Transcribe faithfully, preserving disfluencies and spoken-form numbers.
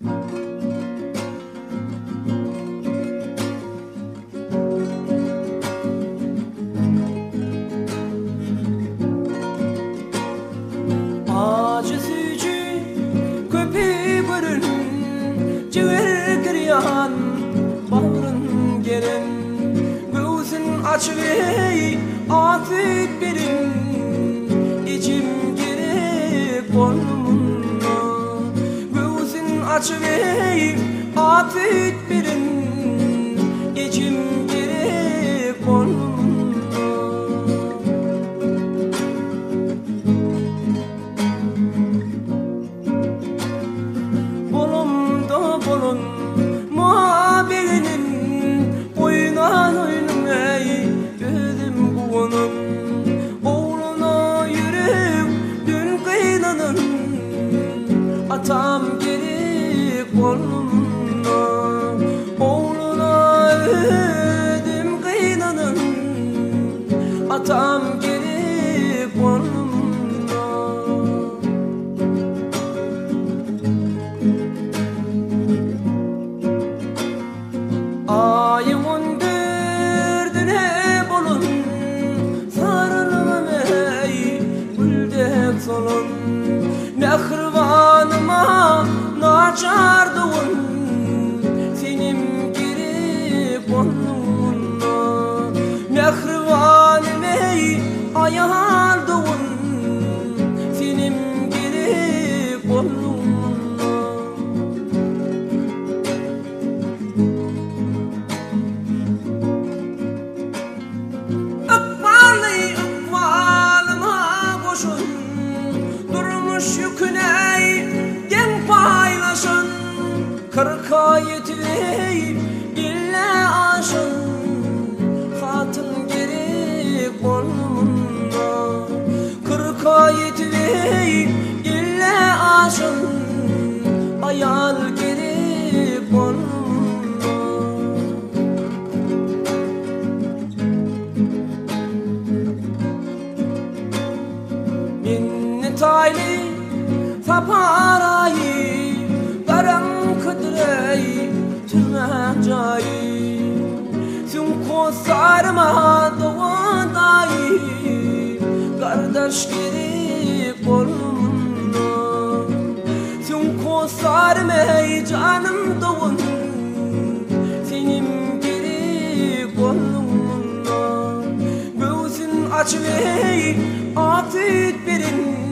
Aciz yücü köpeği bırın Cıvır kıryan bağrın gelin Göğsün açıveyi afet verin İçim gerek boynumuna Göğsün açıveyi afet verin İçim gerek boynumuna Bolun muhabirinin oynan oynum ey gözüm kuğunum oğluna yürek dün kıynanın atam gerek boynumuna oğluna ödüm kıynanın atam gerek boynumuna Ayımın derdine bolun sarılmam ey güldek solun Mehribanıma naçardığın senim gerek boynuna Mehribanım ey ayardığın senim gerek boynuna Durmuş yüküne gen paylaşın Kırka yetivey ille aşın Hatın gerek boynumunda Kırka yetivey ille aşın Ayal gerek boynumunda Tayli taparayı Garam kıdırayı Tümen cayı Tüm kozarıma doğandayı Kardeş gerek boynumda Tüm kozarıma canım doğun Senim gerek boynumda Göğsün açıveyi afet verin